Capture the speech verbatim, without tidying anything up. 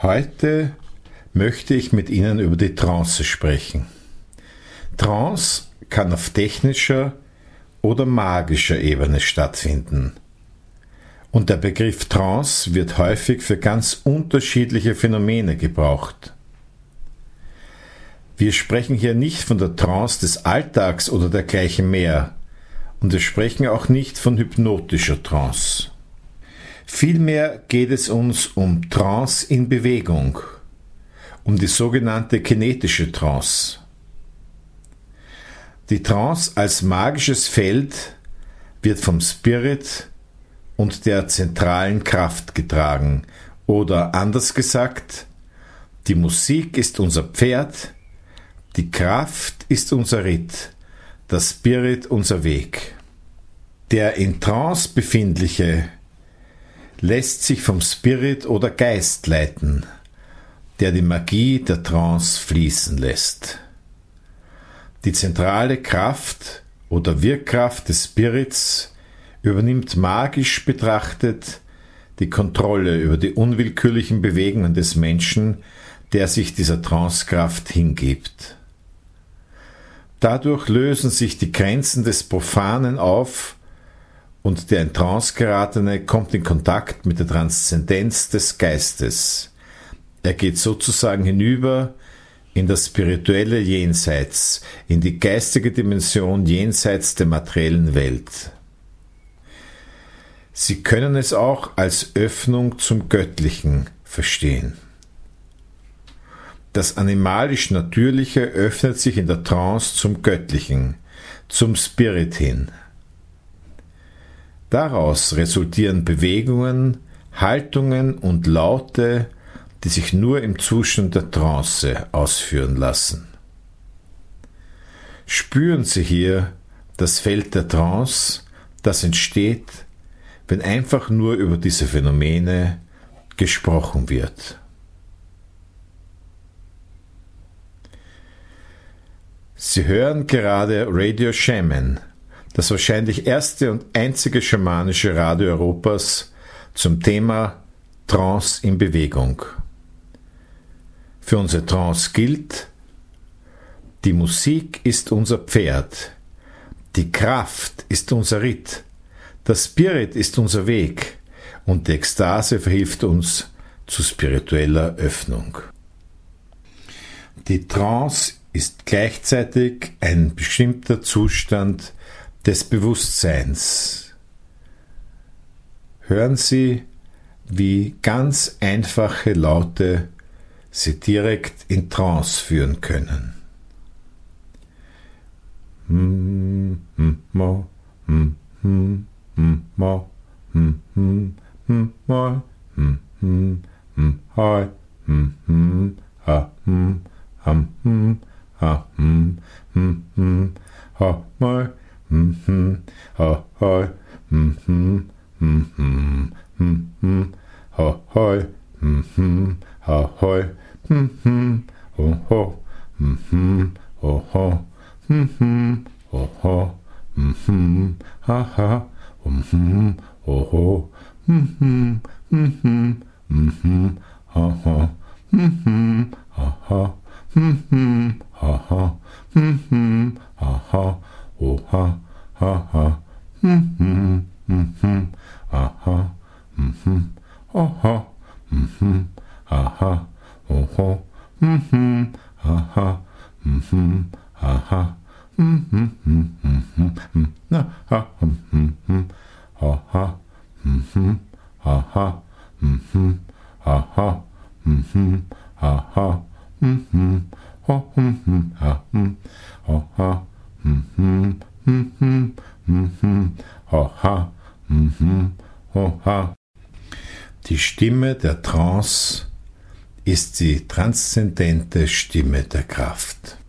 Heute möchte ich mit Ihnen über die Trance sprechen. Trance kann auf technischer oder magischer Ebene stattfinden. Und der Begriff Trance wird häufig für ganz unterschiedliche Phänomene gebraucht. Wir sprechen hier nicht von der Trance des Alltags oder dergleichen mehr, und wir sprechen auch nicht von hypnotischer Trance. Vielmehr geht es uns um Trance in Bewegung, um die sogenannte kinetische Trance. Die Trance als magisches Feld wird vom Spirit und der zentralen Kraft getragen, oder anders gesagt, die Musik ist unser Pferd, die Kraft ist unser Ritt, der Spirit unser Weg. Der in Trance befindliche lässt sich vom Spirit oder Geist leiten, der die Magie der Trance fließen lässt. Die zentrale Kraft oder Wirkkraft des Spirits übernimmt magisch betrachtet die Kontrolle über die unwillkürlichen Bewegungen des Menschen, der sich dieser Trancekraft hingibt. Dadurch lösen sich die Grenzen des Profanen auf und der in Trance geratene kommt in Kontakt mit der Transzendenz des Geistes. Er geht sozusagen hinüber in das spirituelle Jenseits, in die geistige Dimension jenseits der materiellen Welt. Sie können es auch als Öffnung zum Göttlichen verstehen. Das animalisch-natürliche öffnet sich in der Trance zum Göttlichen, zum Spirit hin. Daraus resultieren Bewegungen, Haltungen und Laute, die sich nur im Zustand der Trance ausführen lassen. Spüren Sie hier das Feld der Trance, das entsteht, wenn einfach nur über diese Phänomene gesprochen wird. Sie hören gerade Radio Shaman, das wahrscheinlich erste und einzige schamanische Radio Europas zum Thema Trance in Bewegung. Für unsere Trance gilt: Die Musik ist unser Pferd, die Kraft ist unser Ritt, der Spirit ist unser Weg und die Ekstase verhilft uns zu spiritueller Öffnung. Die Trance ist gleichzeitig ein bestimmter Zustand des Bewusstseins. Hören Sie, wie ganz einfache Laute Sie direkt in Trance führen können. Mm, mm, mo, mm, mm, mm, mo, mm, mm, mm, mo, mm, mm, mm, hoi, mm, mm, ha, mm, ham, mm, ha, mm, mm, mm, ha, mo, mm, mm, ha, hoi, mm, mm, mm, mm, mm, mm, ha, hoi, mm, mm, ha, hoi, mm, mm, ho, ho, mm, mm, ho, ho, mm, mm, ho, ho, mm, mm, ha, ha, mm, mm, ho, ho, mm, mm, mm, mm, mm, mm, ha, ha, mm, mm, ha, ha, mm, mm, ha, ha, mm, mm, ha, ha, ho, ha, ha, ha, mm, mm, mm, mm, ha, ha, mm, mm, ho, ha, mm, mm, ha, ha, ho, ho, mm, mm, ha, ha, mm, mm, ha, ha, mm, mm, mm, mm, mm, na, ha, mm, mm, ha, ha, mm, mm, ha, ha, mm, mm, ha, ha, mm, mm, ha, ha, mm, mm, ho, mm, ha, mm, ho, ha, mm, mm, mm, mm, mm, mm, ho, ha, mm, mm, ho, ha. Die Stimme der Trance ist die transzendente Stimme der Kraft.